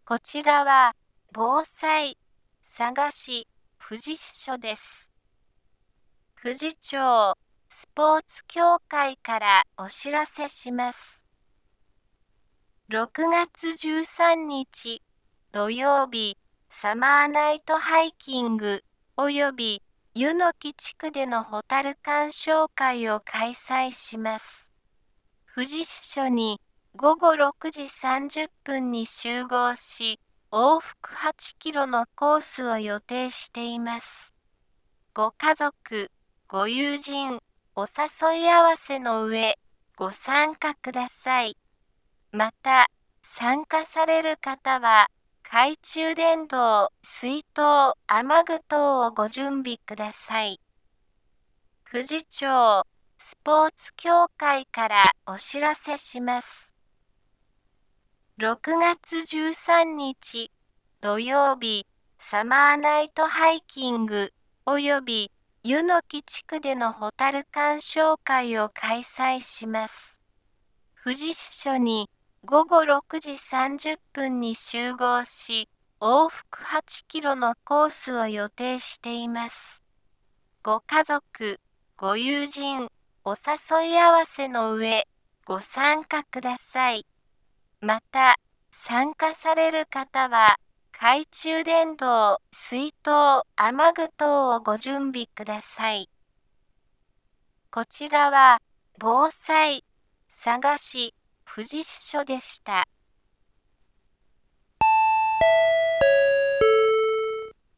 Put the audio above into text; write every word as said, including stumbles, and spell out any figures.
こちらは、防災、探し、富士支所です。富士町、スポーツ協会からお知らせします。ろくがつじゅうさんにち、土曜日、サマーナイトハイキング、および、湯の木地区でのホタル鑑賞会を開催します。富士支所に、ごごろくじさんじゅっぷんに集合し、往復はちキロのコースを予定しています。ご家族、ご友人、お誘い合わせの上、ご参加ください。また、参加される方は、懐中電灯、水筒、雨具等をご準備ください。富士町、スポーツ協会からお知らせします。ろくがつじゅうさんにち、土曜日、サマーナイトハイキング、および、湯の木地区でのホタル鑑賞会を開催します。富士支所に、ごごろくじさんじゅっぷんに集合し、往復はちキロのコースを予定しています。ご家族、ご友人、お誘い合わせの上、ご参加ください。また、参加される方は、懐中電灯、水筒、雨具等をご準備ください。こちらは、防災、探し、富士支所でした。